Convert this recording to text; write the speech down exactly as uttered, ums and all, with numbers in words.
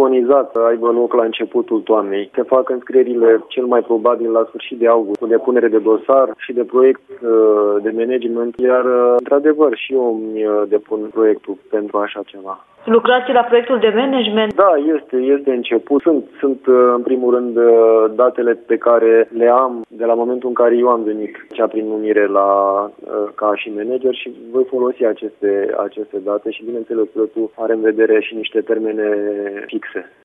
preconizat să aibă loc la începutul toamnei. Se fac înscrierile cel mai probabil la sfârșit de august, cu depunere de dosar și de proiect de management, iar într-adevăr și eu îmi depun proiectul pentru așa ceva. Lucrați la proiectul de management? Da, este, este început. Sunt, sunt în primul rând datele pe care le am de la momentul în care eu am venit cea prin numire la, ca și manager și voi folosi aceste, aceste date și bineînțeles proiectul are în vedere și niște termene fixe.